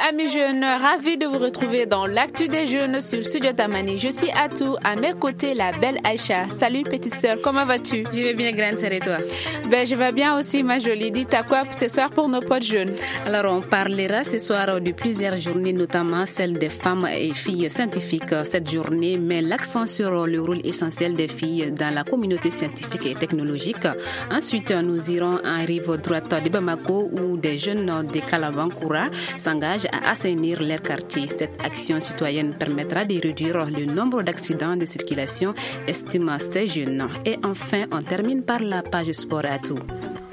amis jeunes, ravi de vous retrouver dans l'actu des jeunes sur Studio Tamani. Je suis Atou, à mes côtés la belle Aïcha. Salut petite sœur, comment vas-tu? Je vais bien, grande sœur, et toi? Je vais bien aussi ma jolie. Dis-toi quoi ce soir pour nos potes jeunes? Alors on parlera ce soir de plusieurs journées, notamment celle des femmes et filles scientifiques. Cette journée met l'accent sur le rôle essentiel des filles dans la communauté scientifique et technologique. Ensuite, nous irons en rive droite de Bamako où des jeunes de Kalabankoura s'engagent à assainir leur quartier. Cette action citoyenne permettra de réduire le nombre d'accidents de circulation, estiment ces jeunes. Et enfin, on termine par la page sport à tout.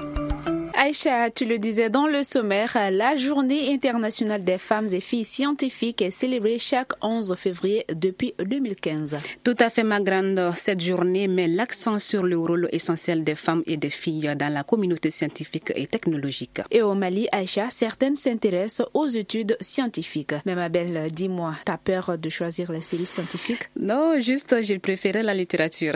Aïcha, tu le disais dans le sommaire, la journée internationale des femmes et filles scientifiques est célébrée chaque 11 février depuis 2015. Tout à fait, ma grande. Cette journée met l'accent sur le rôle essentiel des femmes et des filles dans la communauté scientifique et technologique. Et au Mali, Aïcha, certaines s'intéressent aux études scientifiques. Mais ma belle, dis-moi, t'as peur de choisir la série scientifique? Non, juste, j'ai préféré la littérature.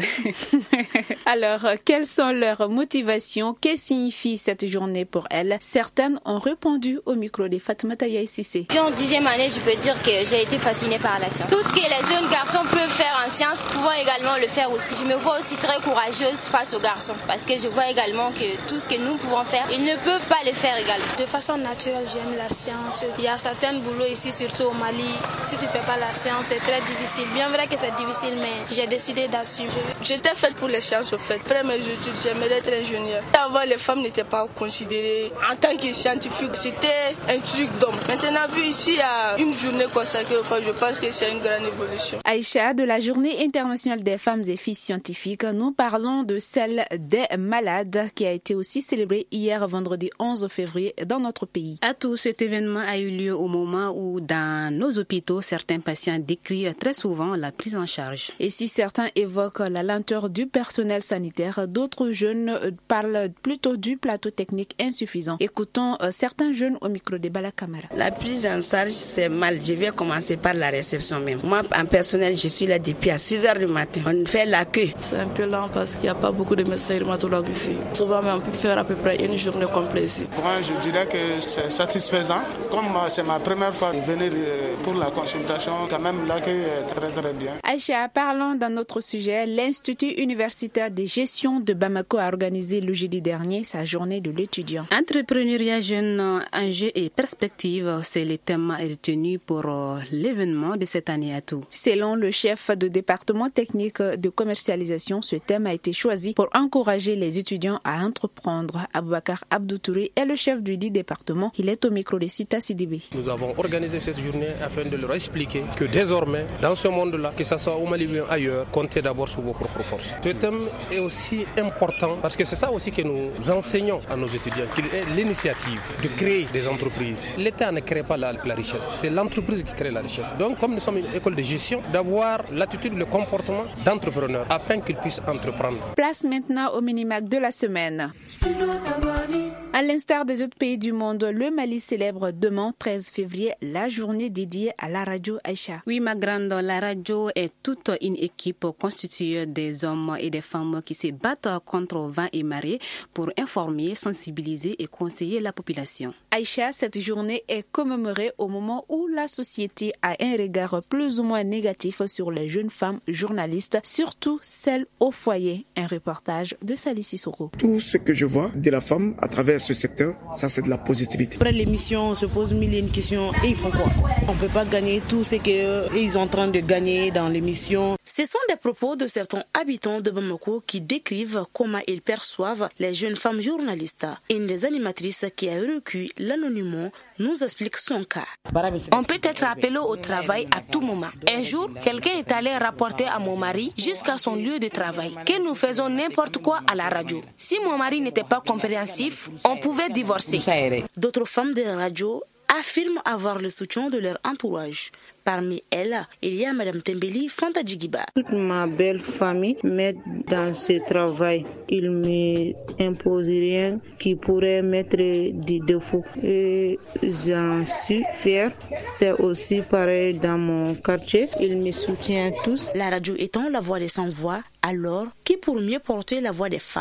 Alors, quelles sont leurs motivations? Que signifie cette journée pour elles? Certaines ont répondu au micro de Fatoumata Yaye Cissé. Puis en 10e année, je peux dire que j'ai été fascinée par la science. Tout ce que les jeunes garçons peuvent faire en science, pouvons également le faire aussi. Je me vois aussi très courageuse face aux garçons parce que je vois également que tout ce que nous pouvons faire, ils ne peuvent pas le faire également. De façon naturelle, j'aime la science. Il y a certains boulots ici, surtout au Mali. Si tu fais pas la science, c'est très difficile. Bien vrai que c'est difficile, mais j'ai décidé d'assumer. J'étais faite pour les sciences, au fait. Après mes études, j'aimerais être ingénieur. Avant, les femmes n'étaient pas considérées en tant que scientifiques. C'était un truc d'homme. Maintenant, vu ici, il y a une journée consacrée aux femmes. Je pense que c'est une grande évolution. Aïcha, de la Journée internationale des femmes et filles scientifiques, nous parlons de celle des malades qui a été aussi célébrée hier vendredi 11 février dans notre pays. À tout, cet événement a eu lieu au moment où dans nos hôpitaux, certains patients décrient très souvent la prise en charge. Et si certains évoquent la lenteur du personnel sanitaire, d'autres jeunes parlent plutôt du plateau technique insuffisant. Écoutons certains jeunes au micro de Bala Camara. La prise en charge, c'est mal. Je vais commencer par la réception même. Moi, en personnel, je suis là depuis à 6h du matin. On fait la queue. C'est un peu lent parce qu'il n'y a pas beaucoup de médecins rhumatologues ici. Souvent, on peut faire à peu près une journée complète ici. Moi, je dirais que c'est satisfaisant. Comme c'est ma première fois de venir pour la consultation, quand même, l'accueil est très très bien. Aïcha, parlons d'un autre sujet. L'Institut universitaire de gestion de Bamako a organisé le jeudi dernier sa journée de l'étudiant. Entrepreneuriat jeune, enjeux et perspectives, c'est le thème retenu pour l'événement de cette année à tout. Selon le chef de département technique de commercialisation, ce thème a été choisi pour encourager les étudiants à entreprendre. Aboubakar Abdoutouré est le chef du dit département. Il est au micro de Sita Sidibé. Nous avons organisé cette journée afin de leur expliquer que désormais, dans ce monde-là, que ce soit au Mali ou ailleurs, comptez d'abord sur vos propres forces. Ce thème est aussi important parce que c'est ça aussi que nous enseignons à nos étudiants, qu'il est l'initiative de créer des entreprises. L'État ne crée pas la richesse, c'est l'entreprise qui crée la richesse. Donc, comme nous sommes une école de gestion, d'avoir l'attitude, le comportement d'entrepreneur afin qu'ils puissent entreprendre. Place maintenant au Minimac de la semaine. À l'instar des autres pays du monde, le Mali célèbre demain, 13 février, la journée dédiée à la radio Aïcha. Oui, ma grande, la radio est toute une équipe constituée des hommes et des femmes qui se battent contre vent et marée pour informer, sensibiliser et conseiller la population. Aïcha, cette journée est commémorée au moment où la société a un regard plus ou moins négatif sur les jeunes femmes journalistes, surtout celles au foyer. Un reportage de Sali Sissoko. Tout ce que je vois de la femme à travers ce secteur, ça c'est de la positivité. Après l'émission, on se pose mille et une questions et ils font quoi? On ne peut pas gagner tout ce qu'ils sont en train de gagner dans l'émission. Ce sont des propos de certains habitants de Bamako qui décrivent comment ils perçoivent les jeunes femmes journalistes. Une des animatrices qui a recueilli l'anonymat nous explique son cas. On peut être appelé au travail à tout moment. Un jour, quelqu'un est allé rapporter à mon mari jusqu'à son lieu de travail que nous faisons n'importe quoi à la radio. Si mon mari n'était pas compréhensif, on pouvait divorcer. D'autres femmes de radio affirment avoir le soutien de leur entourage. Parmi elles, il y a Mme Tembeli Fanta Djigiba. Toute ma belle famille m'aide dans ce travail. Ils ne m'imposent rien qui pourrait mettre des défauts. Et j'en suis fière. C'est aussi pareil dans mon quartier. Ils me soutiennent tous. La radio étant la voix des sans-voix, alors qui pour mieux porter la voix des femmes?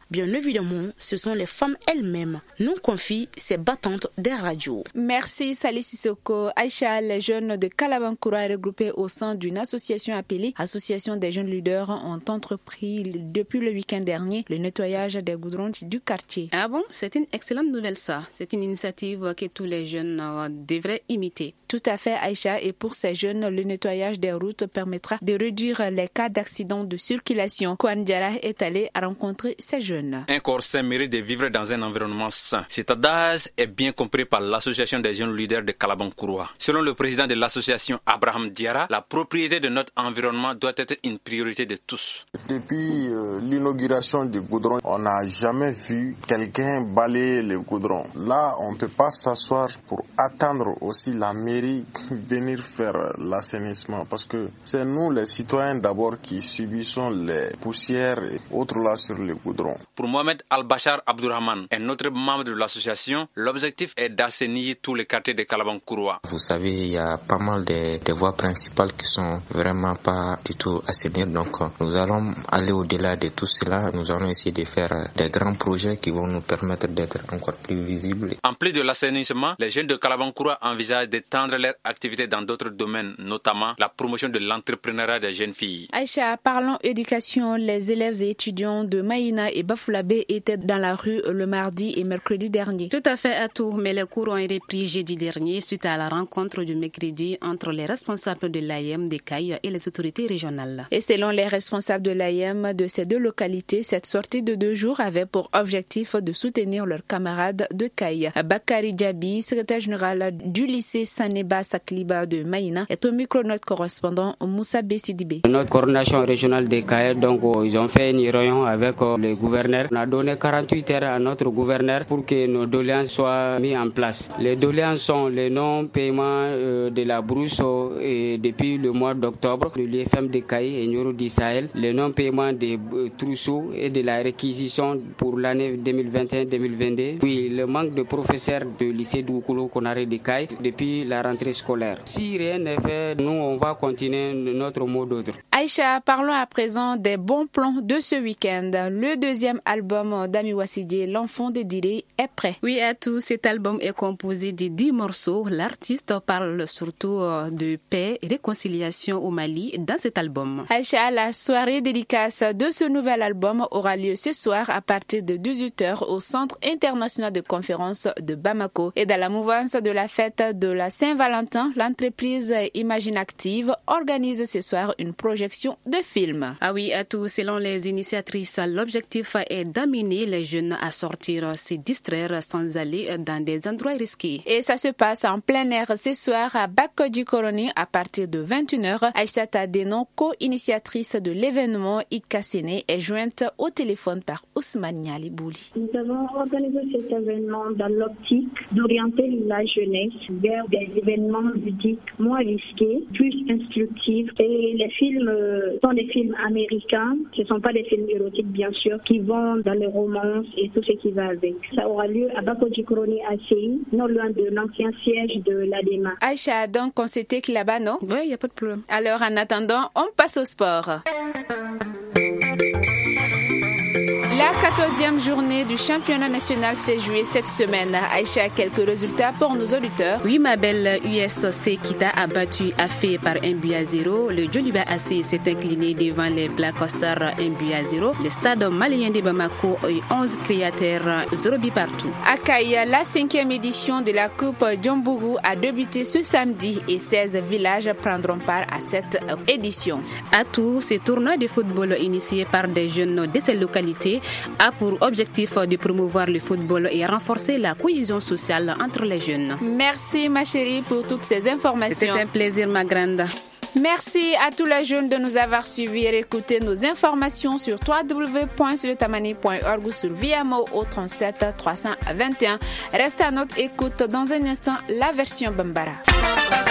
Bien évidemment, ce sont les femmes elles-mêmes, nous confient ces battantes des radios. Merci Salih Sissoko. Aïcha, les jeunes de Kalabankoura regroupés au sein d'une association appelée Association des jeunes leaders ont entrepris depuis le week-end dernier le nettoyage des goudrons du quartier. Ah bon, c'est une excellente nouvelle ça. C'est une initiative que tous les jeunes devraient imiter. Tout à fait Aïcha, et pour ces jeunes, le nettoyage des routes permettra de réduire les cas d'accidents de circulation. Kwan Diarra est allé rencontrer ces jeunes. Un corps sain mérite de vivre dans un environnement sain. Cet adage est bien compris par l'association des jeunes leaders de Kalabankoura. Selon le président de l'association, Abraham Diarra, la propriété de notre environnement doit être une priorité de tous. Depuis l'inauguration du goudron, on n'a jamais vu quelqu'un balayer le goudron. Là, on ne peut pas s'asseoir pour attendre aussi la mairie venir faire l'assainissement, parce que c'est nous les citoyens d'abord qui subissons les poussières et autres là sur le goudron. Pour Mohamed Al-Bachar Abdourahman, un autre membre de l'association, l'objectif est d'assainir tous les quartiers de Kalabankoura. Vous savez, il y a pas mal de voies principales qui sont vraiment pas du tout assainies, donc nous allons aller au-delà de tout cela. Nous allons essayer de faire des grands projets qui vont nous permettre d'être encore plus visibles. En plus de l'assainissement, les jeunes de Kalabankoura envisagent d'étendre leurs activités dans d'autres domaines, notamment la promotion de l'entrepreneuriat des jeunes filles. Aïcha, parlons éducation. Les élèves et étudiants de Maïna et Bafoulabé étaient dans la rue le mardi et mercredi dernier. Tout à fait à tout, mais les cours ont été repris jeudi dernier suite à la rencontre du mercredi entre les responsables de l'AEM de Caille et les autorités régionales. Et selon les responsables de l'AEM de ces deux localités, cette sortie de 2 jours avait pour objectif de soutenir leurs camarades de Caille. Bakari Djabi, secrétaire général du lycée Saneba Sakliba de Maïna, est au micro de notre correspondant Moussa Bessidibé. Notre coordination régionale de Caille, donc ils ont fait une réunion avec le gouverneur. On a donné 48 heures à notre gouverneur pour que nos doléances soient mises en place. Les doléances sont le non-paiement de la brousse depuis le mois d'octobre, de l'IFM de Caille et Nyoro du Sahel, le non-paiement des trousseaux et de la réquisition pour l'année 2021-2022, puis le manque de professeurs de lycée d'Oukoulo Konaré de Caille depuis la rentrée scolaire. Si rien n'est fait, nous on va continuer notre mot d'ordre. Aïcha, parlons à présent des bons plans de ce week-end. Le 2e album d'Ami Wassidie, L'Enfant des Diré, est prêt. Oui, à tout. Cet album est composé de 10 morceaux. L'artiste parle surtout de paix et réconciliation au Mali dans cet album. Aïcha, la soirée dédicace de ce nouvel album aura lieu ce soir à partir de 18h au Centre international de conférences de Bamako. Et dans la mouvance de la fête de la Saint-Valentin, l'entreprise Imagine Active organise ce soir une projection de film. Ah oui, à tout. Selon les initiatrices, l'objectif est d'amener les jeunes à sortir, se distraire sans aller dans des endroits risqués. Et ça se passe en plein air ce soir à Bakodji Koroni à partir de 21h. Aïssata Denon, co-initiatrice de l'événement Ikassene, est jointe au téléphone par Ousmane Niali Bouli. Nous avons organisé cet événement dans l'optique d'orienter la jeunesse vers des événements ludiques moins risqués, plus instructifs. Et les films sont des films américains. Ce ne sont pas des films érotiques, bien sûr, qui vont dans les romances et tout ce qui va avec. Ça aura lieu à Bakodji Koroni à Séi, non loin de l'ancien siège de l'ADEMA. Aïcha, donc on s'était que là-bas, non? Oui, il n'y a pas de problème. Alors en attendant, on passe au sport. La 14e journée du championnat national s'est jouée cette semaine. Aïcha, quelques résultats pour nos auditeurs. Oui, ma belle, USC Kita a battu Afé par 1-0. Le Joliba AC s'est incliné devant les Black Stars 1-0. Le stade malien de Bamako a eu 11 créateurs, 0 but partout. À Caille, la 5e édition de la Coupe Djombougou a débuté ce samedi et 16 villages prendront part à cette édition. À Tours, ce tournoi de football initié par des jeunes de ces localités a pour objectif de promouvoir le football et renforcer la cohésion sociale entre les jeunes. Merci ma chérie pour toutes ces informations. C'était un plaisir ma grande. Merci à tous les jeunes de nous avoir suivis et écouté nos informations sur www.suletamani.org ou sur VMO au 37 321. Restez à notre écoute dans un instant la version Bambara.